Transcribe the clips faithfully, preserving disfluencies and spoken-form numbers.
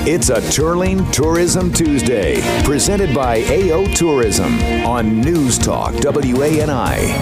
It's a Turling Tourism Tuesday, presented by A O Tourism on News Talk W A N I.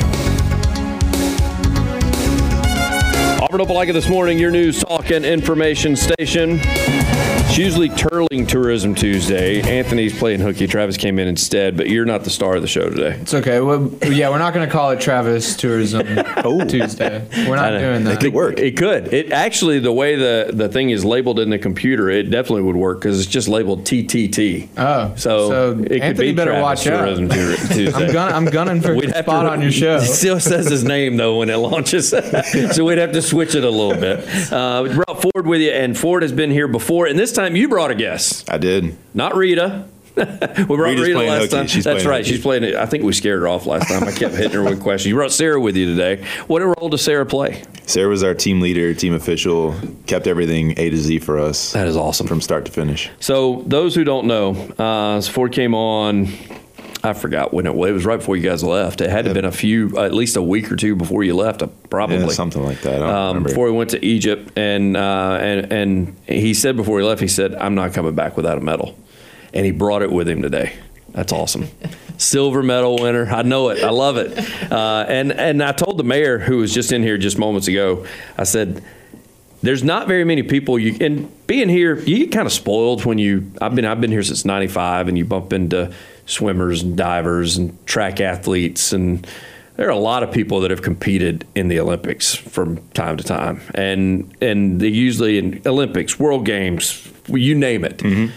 Auburn Opelika this morning, your News Talk and information station. It's usually Turling Tourism Tuesday. Anthony's playing hooky. Travis came in instead, but you're not the star of the show today. It's okay. Well, yeah, we're not going to call it Travis Tourism oh. Tuesday. We're not doing that. It could work. It could. It actually, the way the, the thing is labeled in the computer, it definitely would work because it's just labeled T T T. Oh, so, so it Anthony could be better Travis watch out. Tourism Tuesday. I'm, gun- I'm gunning for a spot to, on your show. It still says his name though when it launches, so we'd have to switch it a little bit. Uh, we brought Ford with you, and Ford has been here before, and this time you brought a guest. I did. Not Rita. we brought Rita's Rita last hooky. time. She's That's right. hooky. She's playing it. I think we scared her off last time. I kept hitting her with questions. You brought Sarah with you today. What role does Sarah play? Sarah was our team leader, team official, kept everything A to Z for us. That is awesome. From start to finish. So those who don't know, uh, Ford came on, I forgot when it was. It was right before you guys left. It had to have been a few, at least a week or two before you left, probably. Yeah, something like that. I don't um, remember. Before he went to Egypt. And, uh, and, and he said before he left, he said, I'm not coming back without a medal. And he brought it with him today. That's awesome. Silver medal winner. I know it. I love it. Uh, and, and I told the mayor, who was just in here just moments ago, I said, there's not very many people you and being here, you get kind of spoiled when you I've been I've been here since ninety-five, and you bump into swimmers and divers and track athletes, and there are a lot of people that have competed in the Olympics from time to time. And and they usually in Olympics, World Games, you name it. Mm-hmm.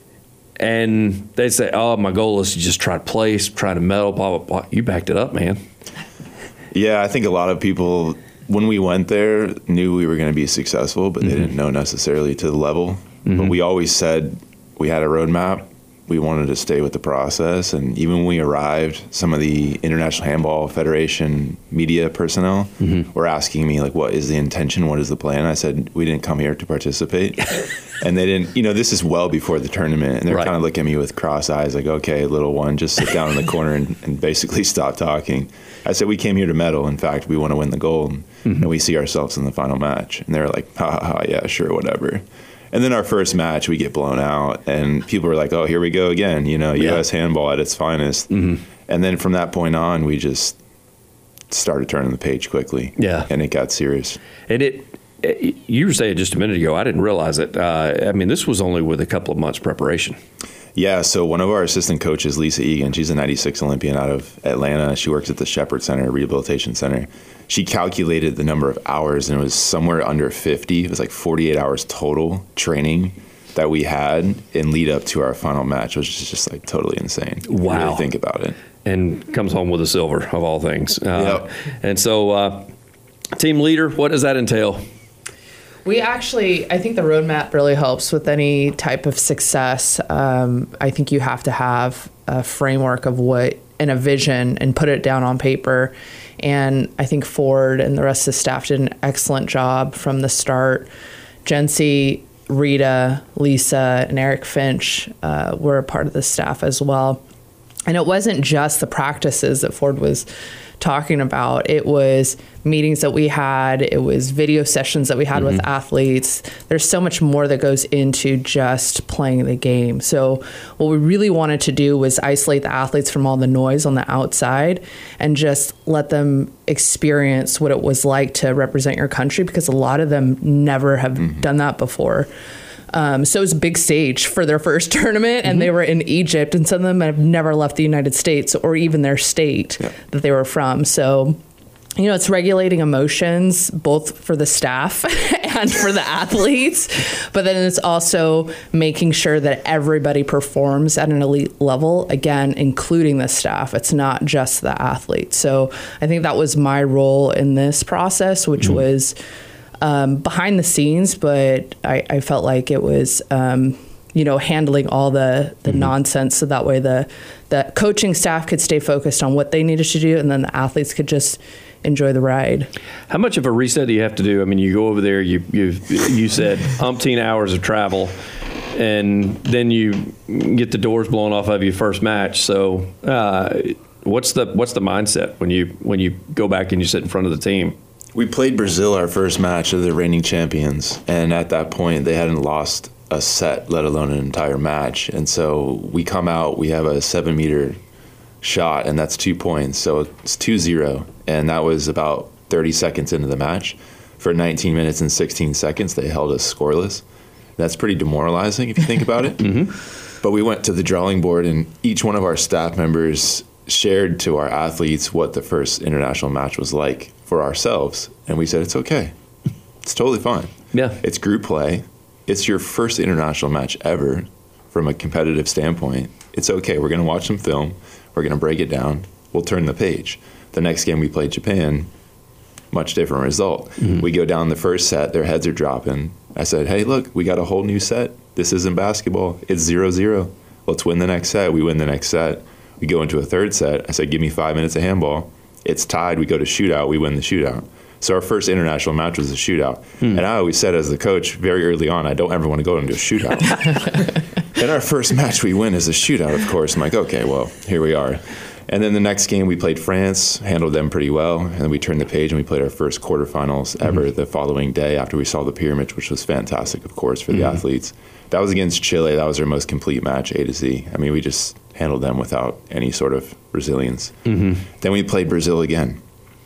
And they say, oh, my goal is to just try to place, try to medal, blah, blah, blah. You backed it up, man. Yeah, I think a lot of people, when we went there, knew we were going to be successful, but mm-hmm. they didn't know necessarily to the level. Mm-hmm. But we always said we had a roadmap. We wanted to stay with the process. And even when we arrived, some of the International Handball Federation media personnel mm-hmm. were asking me, like, what is the intention? What is the plan? I said, we didn't come here to participate. And they didn't, you know, this is well before the tournament. And they're right. kind of looking at me with cross eyes, like, okay, little one, just sit down in the corner and, and basically stop talking. I said, we came here to medal. In fact, we want to win the gold. Mm-hmm. And we see ourselves in the final match. And they're like, ha, ha, ha, yeah, sure, whatever. And then our first match, we get blown out, and people are like, oh, here we go again, you know, U S yeah. handball at its finest. Mm-hmm. And then from that point on, we just started turning the page quickly. Yeah. And it got serious. And it, it you were saying just a minute ago, I didn't realize it. Uh, I mean, this was only with a couple of months preparation. Yeah, so one of our assistant coaches, Lisa Egan, she's a ninety-six Olympian out of Atlanta. She works at the Shepherd Center, Rehabilitation Center. She calculated the number of hours, and it was somewhere under fifty. It was like forty-eight hours total training that we had in lead up to our final match, which is just like totally insane. Wow. If you really think about it. And comes home with a silver, of all things. Uh, yep. And so, uh, team leader, what does that entail? We actually, I think the roadmap really helps with any type of success. Um, I think you have to have a framework of what, and a vision, and put it down on paper. And I think Ford and the rest of the staff did an excellent job from the start. Jency, Rita, Lisa, and Eric Finch uh, were a part of the staff as well. And it wasn't just the practices that Ford was talking about. It was meetings that we had. It was video sessions that we had mm-hmm. with athletes. There's so much more that goes into just playing the game. So what we really wanted to do was isolate the athletes from all the noise on the outside and just let them experience what it was like to represent your country, because a lot of them never have mm-hmm. done that before. Um, so it was a big stage for their first tournament, and mm-hmm. they were in Egypt, and some of them have never left the United States or even their state yeah. that they were from. So, you know, it's regulating emotions, both for the staff and for the athletes, but then it's also making sure that everybody performs at an elite level, again, including the staff. It's not just the athletes. So I think that was my role in this process, which mm-hmm. was Um, behind the scenes, but I, I felt like it was, um, you know, handling all the, the mm-hmm. nonsense, so that way the, the coaching staff could stay focused on what they needed to do, and then the athletes could just enjoy the ride. How much of a reset do you have to do? I mean, you go over there, you you you said umpteen hours of travel, and then you get the doors blown off of your first match. So uh, what's the what's the mindset when you when you go back and you sit in front of the team? We played Brazil our first match of the reigning champions, and at that point they hadn't lost a set, let alone an entire match. And so we come out, we have a seven meter shot, and that's two points. So it's two zero. And that was about thirty seconds into the match. For nineteen minutes and sixteen seconds, they held us scoreless. That's pretty demoralizing if you think about it. Mm-hmm. But we went to the drawing board, and each one of our staff members shared to our athletes what the first international match was like for ourselves. And we said, it's okay. It's totally fine. Yeah. It's group play. It's your first international match ever from a competitive standpoint. It's okay. We're going to watch some film. We're going to break it down. We'll turn the page. The next game we played Japan, much different result. Mm-hmm. We go down the first set. Their heads are dropping. I said, hey, look, we got a whole new set. This isn't basketball. It's zero zero. Let's win the next set. We win the next set. We go into a third set. I said, give me five minutes of handball. It's tied. We go to shootout. We win the shootout. So our first international match was a shootout. Hmm. And I always said as the coach very early on, I don't ever want to go into a shootout. And our first match we win is a shootout, of course. I'm like, okay, well, here we are. And then the next game we played France, handled them pretty well. And then we turned the page and we played our first quarterfinals mm-hmm. ever the following day after we saw the pyramid, which was fantastic, of course, for the mm-hmm. athletes. That was against Chile. That was our most complete match, A to Z. I mean, we just handled them without any sort of resilience. Mm-hmm. Then we played Brazil again.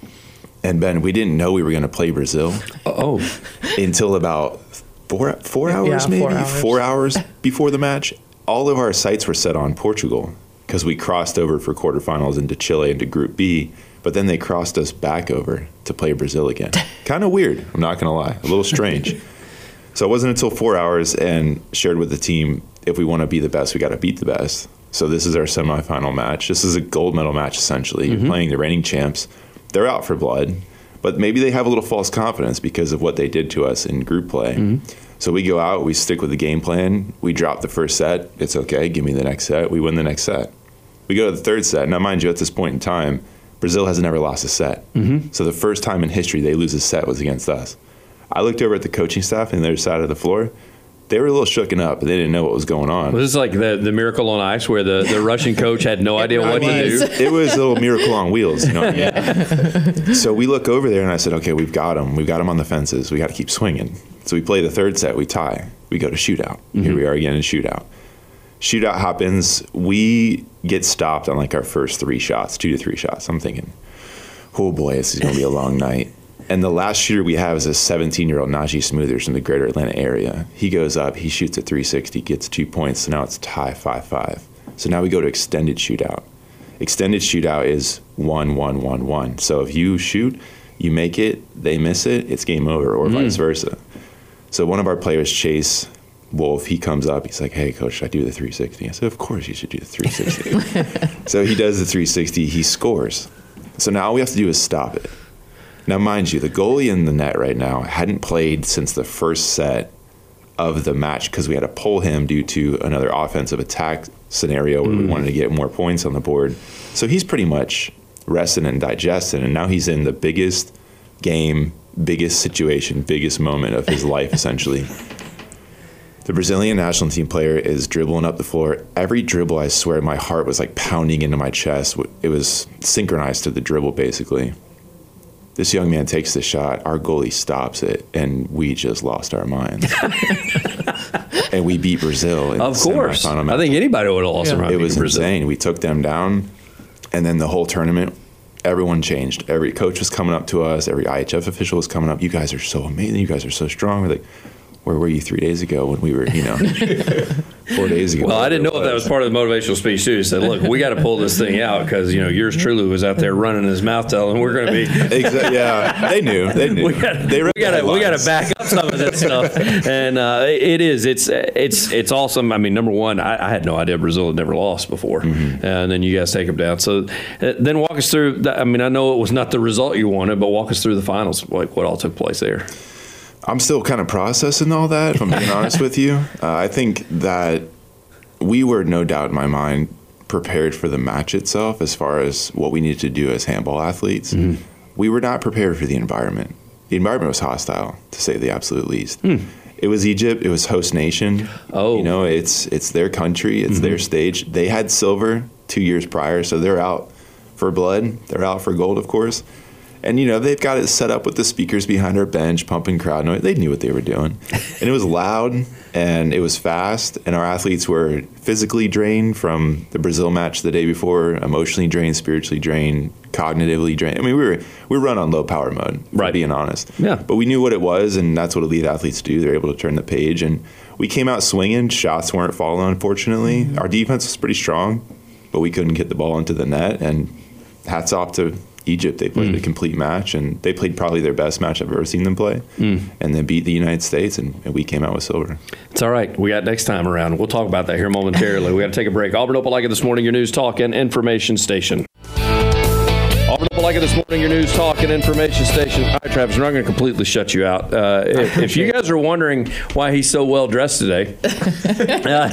And Ben, we didn't know we were going to play Brazil. Oh, until about four four hours, yeah, maybe four hours. four hours before the match. All of our sights were set on Portugal because we crossed over for quarterfinals into Chile into Group B. But then they crossed us back over to play Brazil again. Kind of weird. I'm not going to lie, a little strange. So it wasn't until four hours and shared with the team, if we want to be the best, we got to beat the best. So this is our semifinal match. This is a gold medal match essentially. Mm-hmm. You're playing the reigning champs. They're out for blood, but maybe they have a little false confidence because of what they did to us in group play. Mm-hmm. So we go out, we stick with the game plan. We drop the first set. It's okay. Give me the next set. We win the next set. We go to the third set. Now, mind you, at this point in time, Brazil has never lost a set. Mm-hmm. So the first time in history they lose a set was against us. I looked over at the coaching staff on the other side of the floor. They were a little shooken up, but they didn't know what was going on. Was this like the, the Miracle on Ice where the, the Russian coach had no idea what to do? It was a little Miracle on Wheels, you know what I mean? So we look over there, and I said, okay, we've got them. We've got them on the fences. We got to keep swinging. So we play the third set. We tie. We go to shootout. Mm-hmm. Here we are again in shootout. Shootout happens. We get stopped on like our first three shots, two to three shots. I'm thinking, oh, boy, this is going to be a long night. And the last shooter we have is a seventeen-year-old Najee Smoothers from the greater Atlanta area. He goes up, he shoots a three sixty, gets two points, so now it's tie five five. So now we go to extended shootout. Extended shootout is one one one one. So if you shoot, you make it, they miss it, it's game over, or mm. vice versa. So one of our players, Chase Wolf, he comes up, he's like, hey, coach, should I do the three sixty? I said, of course you should do the three sixty. So he does the three sixty, he scores. So now all we have to do is stop it. Now, mind you, the goalie in the net right now hadn't played since the first set of the match because we had to pull him due to another offensive attack scenario where mm. we wanted to get more points on the board. So he's pretty much resting and digesting, and now he's in the biggest game, biggest situation, biggest moment of his life, essentially. The Brazilian national team player is dribbling up the floor. Every dribble, I swear, my heart was like pounding into my chest. It was synchronized to the dribble, basically. This young man takes the shot, our goalie stops it, and we just lost our minds. And we beat Brazil in of the course. semifinal match. I think anybody would have lost yeah. their mind. It was Brazil. insane. We took them down, and then the whole tournament, everyone changed. Every coach was coming up to us. Every I H F official was coming up. You guys are so amazing. You guys are so strong. We're like, where were you three days ago when we were, you know, four days ago? Well, I didn't know if that was part of the motivational speech, too. He said, look, we got to pull this thing out because, you know, yours truly was out there running his mouth telling we're going to be. Exactly. Yeah, they knew. They knew. We got to we got to back up some of that stuff. And uh, it is. It's it's it's awesome. I mean, number one, I, I had no idea Brazil had never lost before. Mm-hmm. And then you guys take them down. So uh, then walk us through. The, I mean, I know it was not the result you wanted, but walk us through the finals, like what all took place there. I'm still kind of processing all that, if I'm being honest with you. Uh, I think that we were, no doubt in my mind, prepared for the match itself as far as what we needed to do as handball athletes. Mm-hmm. We were not prepared for the environment. The environment was hostile, to say the absolute least. Mm. It was Egypt. It was host nation. Oh. You know, it's it's their country. It's mm-hmm. their stage. They had silver two years prior, so they're out for blood. They're out for gold, of course. And, you know, they've got it set up with the speakers behind our bench, pumping crowd noise. They knew what they were doing. And it was loud, and it was fast, and our athletes were physically drained from the Brazil match the day before, emotionally drained, spiritually drained, cognitively drained. I mean, we were we were run on low power mode, right, being honest. Yeah. But we knew what it was, and that's what elite athletes do. They're able to turn the page, and we came out swinging. Shots weren't falling, unfortunately. Mm-hmm. Our defense was pretty strong, but we couldn't get the ball into the net, and hats off to Egypt. They played mm. a complete match, and they played probably their best match I've ever seen them play, mm. and then beat the United States, and, and we came out with silver. It's all right. We got next time around. We'll talk about that here momentarily. We got to take a break. Auburn Opelika this morning, your news, talk, and information station. Auburn Opelika this morning, your news, talk, and information station. All right, Travis, we're not going to completely shut you out. Uh, if, if you guys are wondering why he's so well dressed today, uh,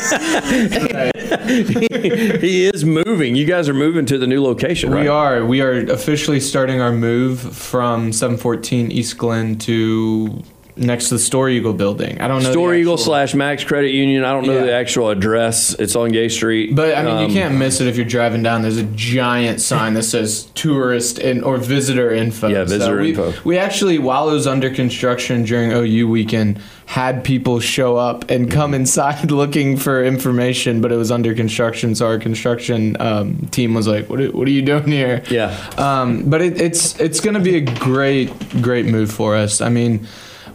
he, he is moving. You guys are moving to the new location, right? We are. We are officially starting our move from seven fourteen East Glen to next to the Story Eagle building. I don't know. Story Eagle slash Max Credit Union. I don't know yeah. the actual address. It's on Gay Street. But I mean, um, you can't miss it if you're driving down. There's a giant sign that says tourist and or visitor info. Yeah, visitor so we, info. We actually, while it was under construction during O U weekend, had people show up and come inside looking for information, but it was under construction, so our construction um, team was like, "What? Are, what are you doing here?" Yeah. Um, but it, it's it's going to be a great great move for us. I mean,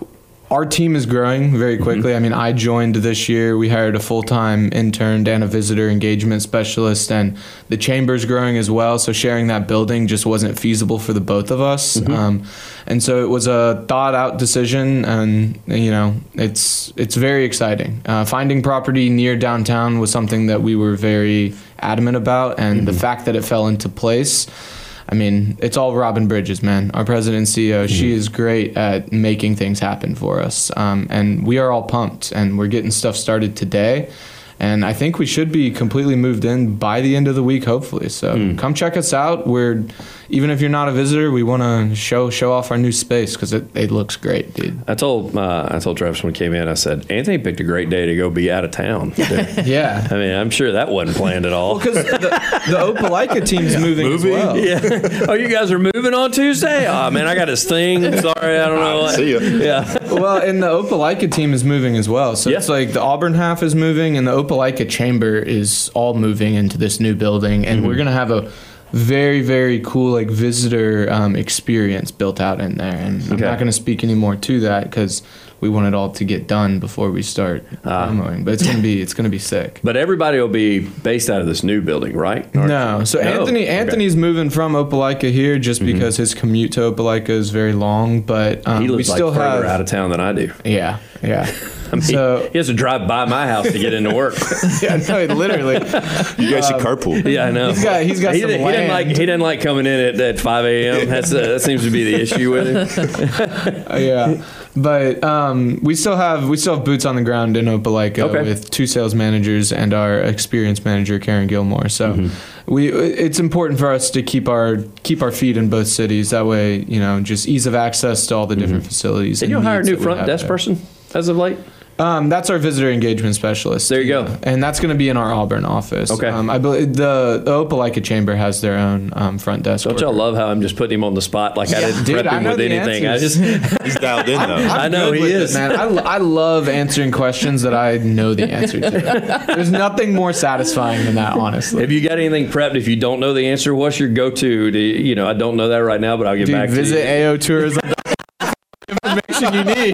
our team is growing very quickly. Mm-hmm. I mean, I joined this year. We hired a full-time intern and a visitor engagement specialist, and the chamber's growing as well. So sharing that building just wasn't feasible for the both of us. Mm-hmm. Um, and so it was a thought-out decision, and you know, it's it's very exciting. Uh, finding property near downtown was something that we were very adamant about, and mm-hmm. the fact that it fell into place. I mean, it's all Robin Bridges, man. Our president and C E O, mm-hmm. she is great at making things happen for us. Um, and we are all pumped, and we're getting stuff started today. And I think we should be completely moved in by the end of the week, hopefully. So mm. come check us out. We're, even if you're not a visitor, we want to show show off our new space because it, it looks great, dude. I told uh, I told Travis when he came in, I said, Anthony picked a great day to go be out of town. Yeah. I mean, I'm sure that wasn't planned at all. Well, because the, the Opelika team's yeah. moving, moving as well. Yeah. Oh, you guys are moving on Tuesday? Oh, man, I got this thing. Sorry, I don't know. What. See you. Yeah. Well, and the Opelika team is moving as well. So yeah. it's like the Auburn half is moving, and the Opelika chamber is all moving into this new building, and mm-hmm. we're gonna have a very very cool like visitor um, experience built out in there. And okay. I'm not gonna speak any more to that because we want it all to get done before we start uh, promoing. But it's gonna be it's gonna be sick. But everybody will be based out of this new building, right? Or, no. So no. Anthony Anthony's okay. moving from Opelika here just mm-hmm. because his commute to Opelika is very long. But um, he lives we still like further have out of town than I do. Yeah. Yeah. I mean, so, he has to drive by my house to get into work. Yeah, no, literally. You guys um, should carpool. Yeah, I know. He's got, he's got he, some he land. didn't like he didn't like coming in at, at five a.m. That's uh, that seems to be the issue with him. uh, yeah, but um, we still have we still have boots on the ground in Opelika okay. with two sales managers and our experienced manager Karen Gilmore. So mm-hmm. we it's important for us to keep our keep our feet in both cities. That way, you know, just ease of access to all the different mm-hmm. facilities. Did you hire a new front desk there. person as of late? Um, that's our visitor engagement specialist. There you go. And that's going to be in our Auburn office. Okay. Um, I believe the, the Opelika Chamber has their own um, front desk. Don't worker. y'all love how I'm just putting him on the spot like yeah, I didn't dude, prep him I with anything? Answers. I just He's dialed in, though. I'm, I'm I know he is. It, man. I, I love answering questions that I know the answer to. There's nothing more satisfying than that, honestly. If you got anything prepped, if you don't know the answer, what's your go-to? To, you know, I don't know that right now, but I'll get dude, back to you. Visit A O Tourism. Information you need.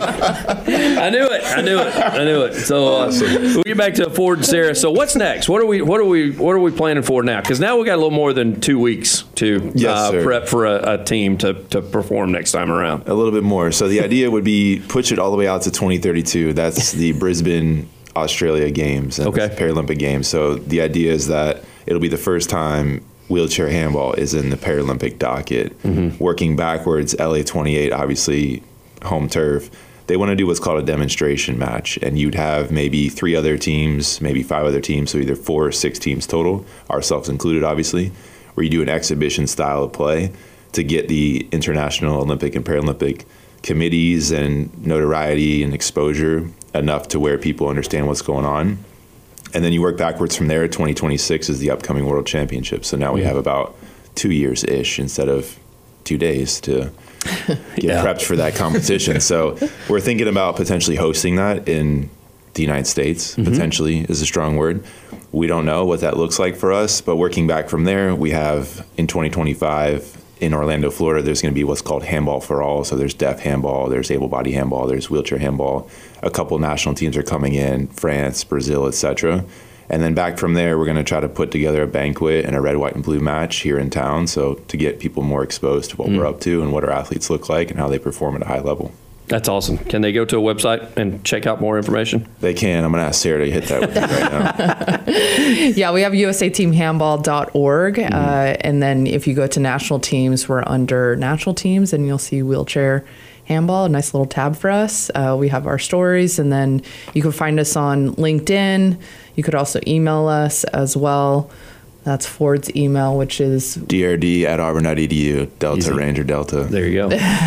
I knew it. I knew it. I knew it. So uh, we'll get back to Ford and Sarah. So what's next? What are we? What are we? What are we planning for now? Because now we got a little more than two weeks to yes, uh, prep for a, a team to, to perform next time around. A little bit more. So the idea would be push it all the way out to twenty thirty-two. That's the Brisbane, Australia Games and okay. Paralympic Games. So the idea is that it'll be the first time wheelchair handball is in the Paralympic docket. Mm-hmm. Working backwards, L A twenty-eight, obviously home turf. They want to do what's called a demonstration match, and you'd have maybe three other teams, maybe five other teams, so either four or six teams total, ourselves included, obviously, where you do an exhibition style of play to get the international Olympic and Paralympic committees and notoriety and exposure enough to where people understand what's going on. And then you work backwards from there. twenty twenty-six is the upcoming World Championship. So now we have about two years-ish instead of two days to get Yeah. prepped for that competition. So we're thinking about potentially hosting that in the United States. Mm-hmm. Potentially is a strong word. We don't know what that looks like for us, but working back from there, we have in twenty twenty-five in Orlando, Florida, there's going to be what's called Handball for All. So there's deaf handball, there's able-body handball, there's wheelchair handball. A couple national teams are coming in, France, Brazil, et cetera. And then back from there, we're going to try to put together a banquet and a red, white, and blue match here in town. So to get people more exposed to what Mm. we're up to and what our athletes look like and how they perform at a high level. That's awesome. Can they go to a website and check out more information? They can. I'm going to ask Sarah to hit that with me right now. Yeah, we have U S A team handball dot org. Mm-hmm. Uh, and then if you go to national teams, we're under national teams and you'll see wheelchair handball, a nice little tab for us. Uh, we have our stories, and then you can find us on LinkedIn. You could also email us as well. That's Ford's email, which is D R D at auburn dot e d u, Delta Easy. Ranger Delta. There you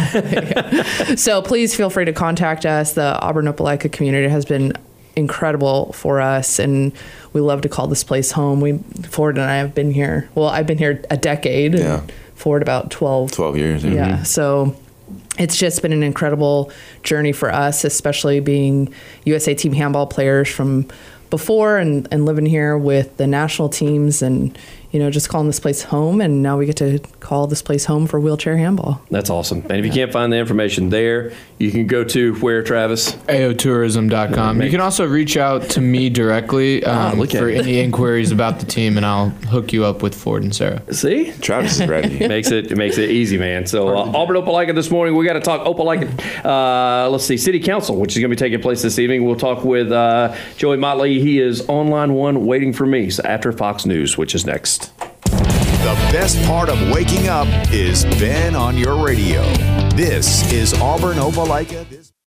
go. so please feel free to contact us. The Auburn Opelika community has been incredible for us, and we love to call this place home. We Ford and I have been here. Well, I've been here a decade. Yeah. And Ford about twelve. twelve years. Yeah. So it's just been an incredible journey for us, especially being U S A team handball players from before and, and living here with the national teams and, you know, just calling this place home. And now we get to call this place home for wheelchair handball. That's awesome. And if you can't find the information there, you can go to where, Travis? A O tourism dot com. You can also reach out to me directly um, look at for it. any inquiries about the team, and I'll hook you up with Ford and Sarah. See? Travis is ready. makes it it makes it easy, man. So uh, Auburn Opelika this morning, we got to talk Opelika. Uh, let's see, City Council, which is going to be taking place this evening. We'll talk with uh, Joey Motley. He is on line one, waiting for me. So after Fox News, which is next. The best part of waking up is Ben on your radio. This is Auburn Opelika. This-